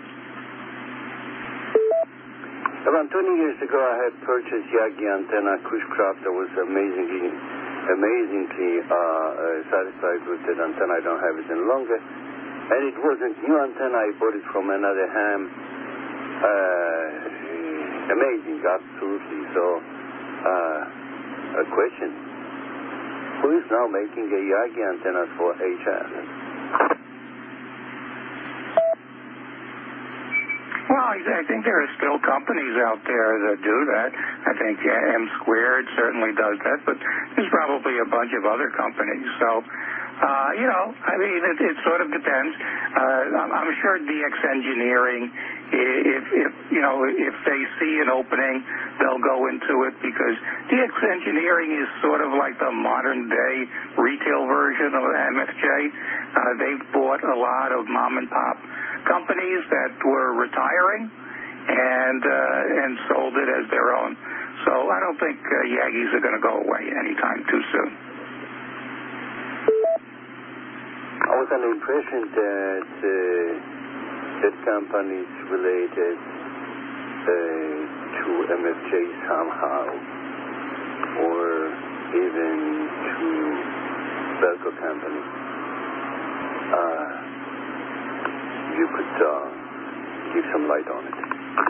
Around twenty years ago, I had purchased Yagi antenna Cushcraft. I was amazingly, amazingly uh, uh, satisfied with that antenna. I don't have it any longer. And it wasn't new antenna. I bought it from another ham. Uh, amazing, absolutely. So, uh, a question. Who is now making a Yagi antennas for H F? Well, I, I think there are still companies out there that do that. I think uh, M Squared certainly does that, but there's probably a bunch of other companies. So, uh, you know, I mean, it, it sort of depends. Uh, I'm, I'm sure D X Engineering, if, if, you know, if they see an opening, they'll go into it because D X Engineering is sort of like the modern-day retail version of M F J. Uh, they've bought a lot of mom-and-pop companies that were retiring and uh, and sold it as their own. So I don't think uh, Yagis are going to go away anytime too soon. I was under the impression that uh, that companies related uh, to M F J somehow, or even to Belco company. Uh, you could uh, give some light on it.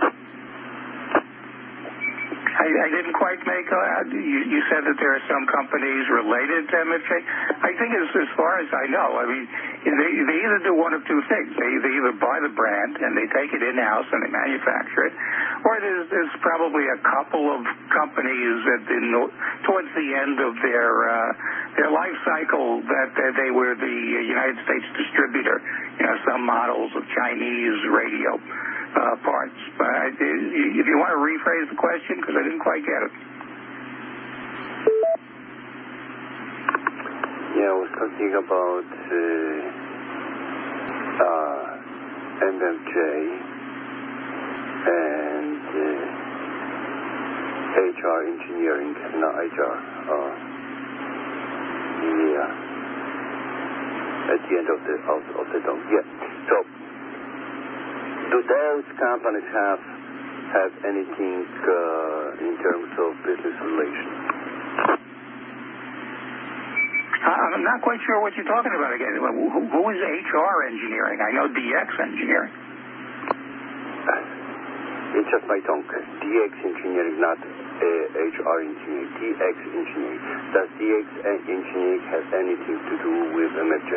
I, I didn't quite make out. You, you said that there are some companies related to M F J. I think as, as far as I know, I mean, they, they either do one of two things. They, they either buy the brand and they take it in-house and they manufacture it, or there's, there's probably a couple of companies that in, towards the end of their uh, their life cycle that, that they were the United States distributor. You know, some models of Chinese radio Uh, parts. But I, if you want to rephrase the question, because I didn't quite get it. Yeah, I was talking about uh, uh, M F J and uh, H R engineering, not H R. Uh, yeah, at the end of the of, of the dome. Yeah. So. Do those companies have have anything uh, in terms of business relations? I'm not quite sure what you're talking about again. Who, who is H R engineering? I know D X engineering. It's just my tongue. D X engineering, not uh, H R engineering. D X engineering. Does D X engineering have anything to do with M F J?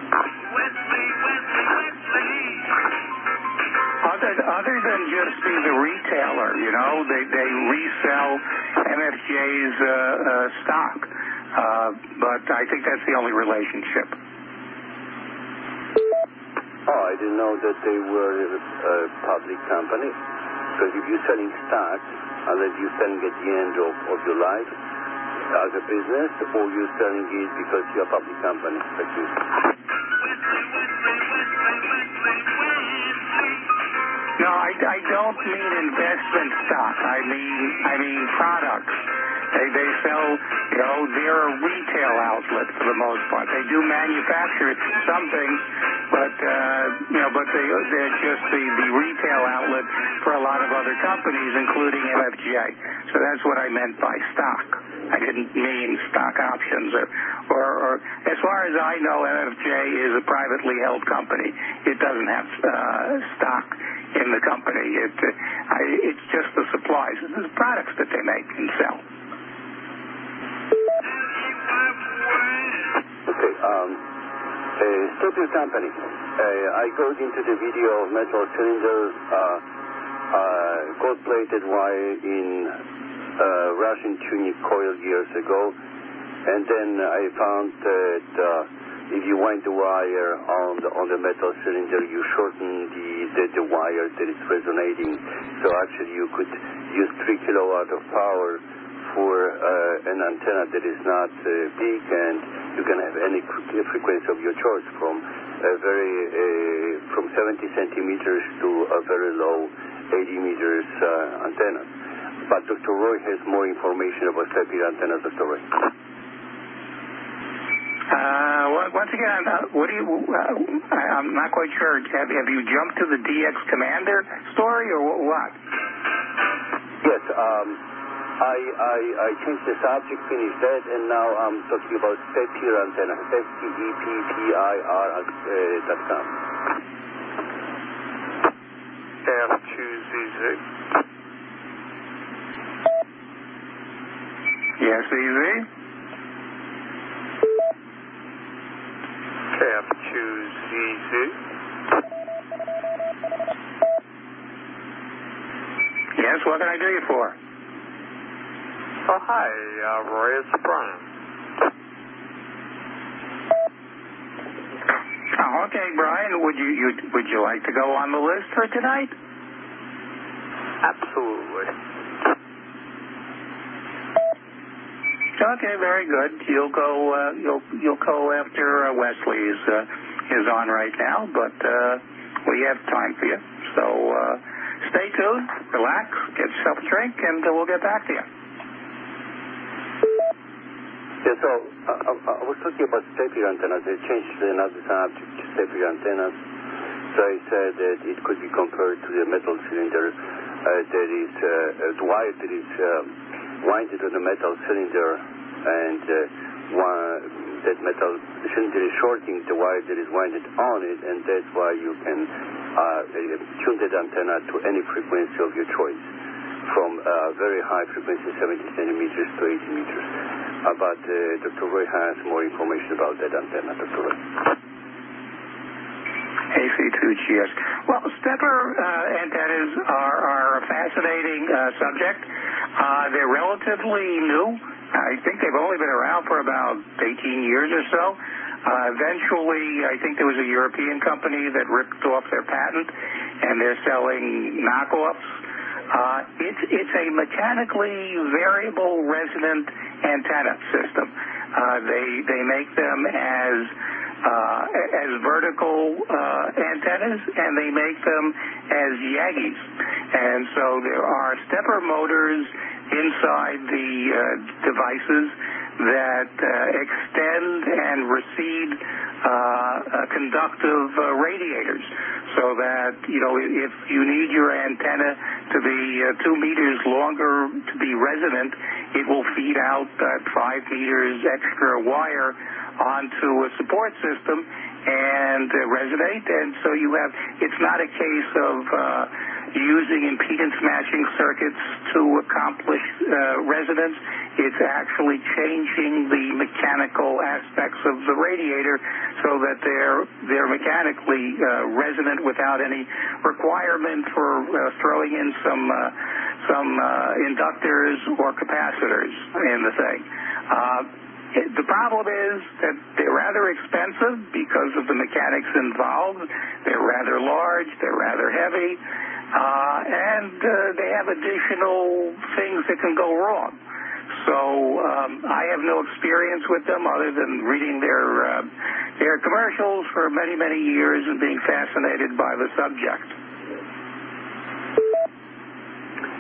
Other, other than just be the retailer, you know, they, they resell M F J's uh, uh, stock. Uh, but I think that's the only relationship. Oh, I didn't know that they were a public company. Because if you're selling stock, unless you're selling at the end of, of your life as a business, or you're selling it because you're a public company. Like you. No, I, I don't mean investment stock. I mean I mean products. They they sell, you know, they're a retail outlet for the most part. They do manufacture some things, but uh, you know, but they they're just the, the retail outlet for a lot of other companies, including M F J. So that's what I meant by stock. I didn't mean stock options, or, or, or as far as I know, M F J is a privately held company. It doesn't have uh, stock in the company. It uh, I, it's just the supplies, the products that they make and sell. Okay. Um, uh, Stapler Company. Uh, I got into the video of metal cylinder, uh, uh, gold-plated wire in uh, Russian tuning coil years ago, and then I found that uh, if you wind the wire on the on the metal cylinder, you shorten the, the the wire that is resonating. So actually, you could use three kilowatt of power for uh, an antenna that is not uh, big, and you can have any frequency of your choice, from a very uh, from seventy centimeters to a very low eighty meters uh, antenna. But Doctor Roy has more information about Stapler antennas. Doctor Roy. Uh, once again, uh, what do you? Uh, I'm not quite sure. Have, have you jumped to the D X Commander story, or what? Yes. Um, I, I I changed the subject, finished that, and now I'm talking about Stapler antenna. S T E P P I R dot com. F two Z Z. Yes, Z Z. F two Z Z. Yes, what can I do you for? Oh, hi, uh, Roy, it's Brian. Oh, okay, Brian. Would you, you would you like to go on the list for tonight? Absolutely. Okay, very good. You'll go. Uh, you'll you'll go after uh, Wesley is uh, is on right now, but uh, we have time for you. So uh, stay tuned, relax, get yourself a drink, and uh, we'll get back to you. Yeah, so uh, I, I was talking about Stapler antennas. They changed another subject to Stapler antennas. So I said that it could be compared to the metal cylinder uh, that is uh, the wire that is uh, winded on the metal cylinder, and uh, one, that metal cylinder is shorting the wire that is winded on it, and that's why you can uh, tune that antenna to any frequency of your choice, from uh, very high frequency, seventy centimeters to eighty meters. Uh, but uh, Doctor Roy has more information about that antenna, Doctor Roy. A C two G S. Well, Stapler uh, antennas are, are a fascinating uh, subject. Uh, they're relatively new. I think they've only been around for about eighteen years or so. Uh, eventually, I think there was a European company that ripped off their patent, and they're selling knockoffs. Uh, it's, it's a mechanically variable resonant antenna system. Uh, they, they make them as Uh, as vertical uh, antennas, and they make them as Yagis. And so there are stepper motors inside the uh, devices that uh, extend and recede uh, conductive uh, radiators, so that, you know, if you need your antenna to be uh, two meters longer to be resonant, it will feed out that five meters extra wire onto a support system and uh, resonate. And so you have, it's not a case of uh, using impedance matching circuits to accomplish uh, resonance. It's actually changing the mechanical aspects of the radiator so that they're they're mechanically uh, resonant without any requirement for uh, throwing in some uh, some uh, inductors or capacitors in the thing. Uh, The problem is that they're rather expensive because of the mechanics involved. They're rather large, they're rather heavy, uh, and uh, they have additional things that can go wrong. So um, I have no experience with them other than reading their uh, their commercials for many, many years and being fascinated by the subject.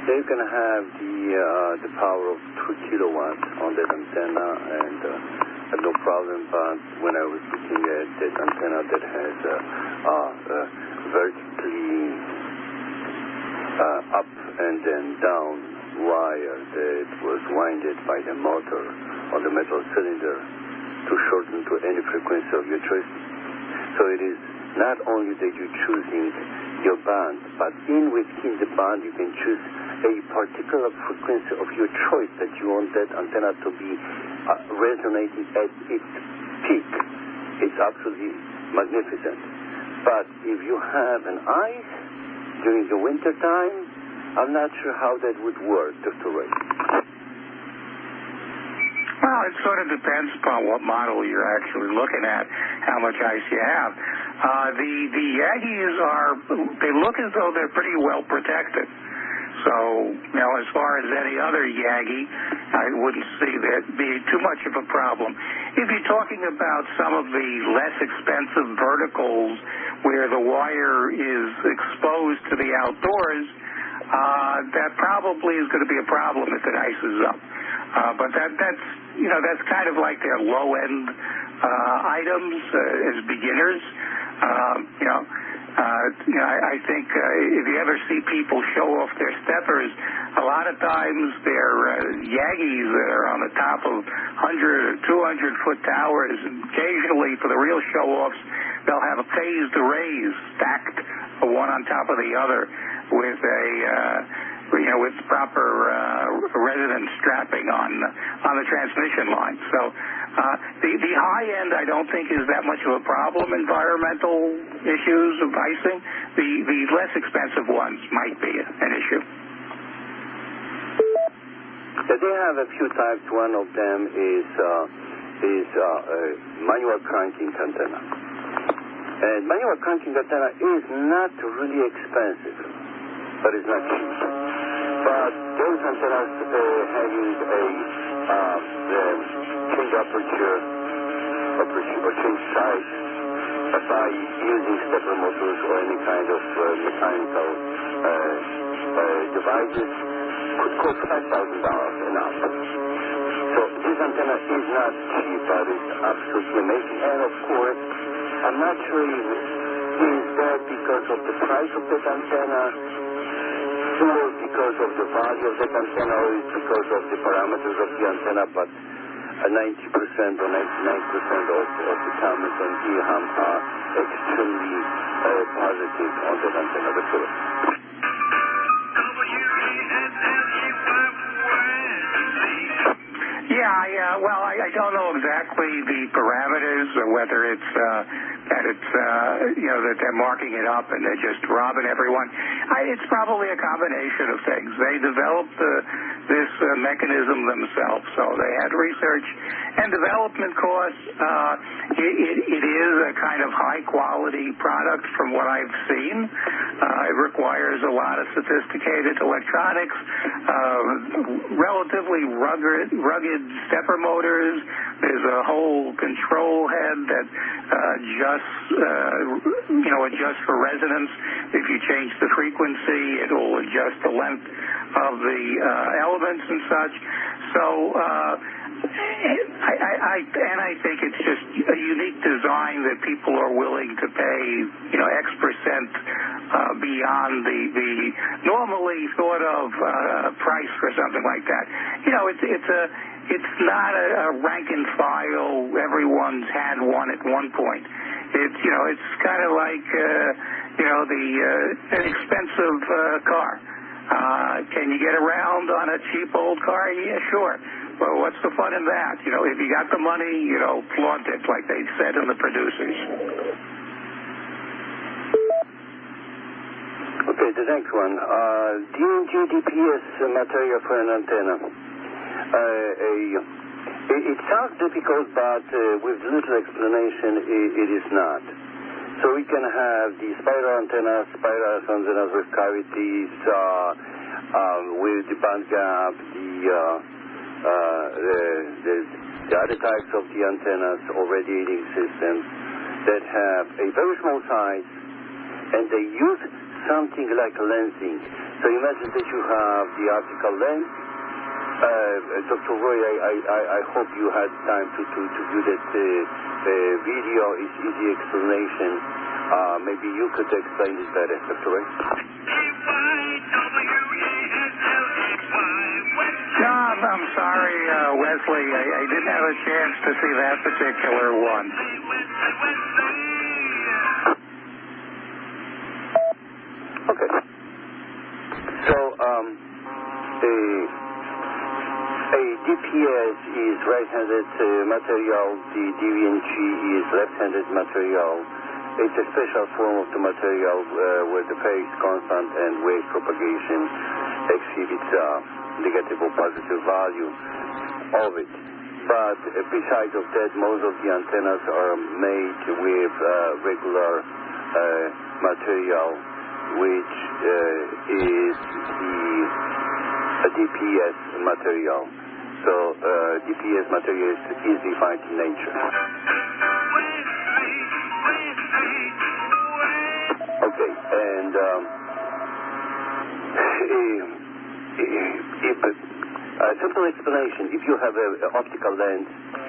They can have the uh, the power of two kilowatts on that antenna, and uh, had no problem. But when I was looking at that antenna that has a, a, a vertically uh, up and then down wire that was winded by the motor on the metal cylinder to shorten to any frequency of your choice. So it is not only that you're choosing your band, but in within the band you can choose a particular frequency of your choice that you want that antenna to be uh, resonating at its peak. It's absolutely magnificent. But if you have an ice during the winter time, I'm not sure how that would work, Doctor Ray. Well, it sort of depends upon what model you're actually looking at, how much ice you have. Uh, the the Yagis are, they look as though they're pretty well protected. So, you know, as far as any other Yagi, I wouldn't see that being too much of a problem. If you're talking about some of the less expensive verticals where the wire is exposed to the outdoors, uh, that probably is going to be a problem if it ices up. Uh, but that that's, you know, that's kind of like their low-end uh, items uh, as beginners. Um, you know, uh, you know, I, I think uh, if you ever see people show off their steppers, a lot of times they're uh, Yagis that are on the top of one hundred or two hundred foot towers. And occasionally, for the real show-offs, they'll have a phased arrays stacked one on top of the other with a uh, you know, with proper uh, resonance strapping on on the transmission line. So uh, the the high end, I don't think, is that much of a problem. Environmental issues of icing, the the less expensive ones might be an issue. So they have a few types. One of them is uh, is uh, a manual cranking antenna, and manual cranking antenna is not really expensive, but it's not cheap. But those antennas uh, having a uh, change aperture, aperture or change size uh, by using stepper motors or any kind of uh, mechanical uh, uh, devices could cost five thousand dollars an hour. So this antenna is not cheap, but it's absolutely amazing. And of course, I'm not sure if is that because of the price of that antenna, or because of the value of the antenna, or because of the parameters of the antenna, but ninety percent or ninety-nine percent of, of the comments on E H A M are extremely uh, positive on that antenna. That's correct. Yeah, I, uh, well, I, I don't know exactly the parameters, or whether it's uh, that it's uh, you know that they're marking it up and they're just robbing everyone. I, it's probably a combination of things. They developed uh, this uh, mechanism themselves, so they had research and development costs. Uh, it, it, it is a kind of high quality product from what I've seen. Uh, it requires a lot of sophisticated electronics, uh, relatively rugged, rugged stepper motors. There's a whole control head that uh, adjusts, uh, you know, adjusts for resonance. If you change the frequency, it will adjust the length of the uh, elements and such. So, uh, I, I, I, and I think it's just a unique design that people are willing to pay, you know, X percent uh, beyond the, the normally thought of uh, price for something like that. You know, it's it's a it's not a, a rank and file. Everyone's had one at one point. It's you know, it's kind of like uh, you know the uh, an expensive uh, car. Uh, can you get around on a cheap old car? Yeah, sure. Well, what's the fun in that? You know, if you got the money, you know, flaunt it, like they said in the producers. Okay, the next one. Uh, D N G D P S material for an antenna. Uh, a, it, it sounds difficult, but uh, with little explanation, it, it is not. So we can have the spiral antennas, spiral antennas with cavities, uh, um, with the band gap, the, uh, uh, the, the, the other types of the antennas or radiating systems that have a very small size, and they use something like lensing So imagine that you have the optical lens. Uh, Doctor Roy, I, I, I hope you had time to, to, to view that uh, uh, video. It's easy explanation. Uh, maybe you could explain it better, Doctor Roy. No, I'm, I'm sorry, uh, Wesley. I, I didn't have a chance to see that particular one. Okay. So, um, a, a D P S is right-handed uh, material. The D V N G is left-handed material. It's a special form of the material uh, where the phase constant and wave propagation exhibits uh, negative or positive value of it. But uh, besides of that, most of the antennas are made with uh, regular uh, material, which uh, is the D P S material. So uh, D P S material is, is defined in nature. Okay, and um, if, if, a simple explanation, if you have an optical lens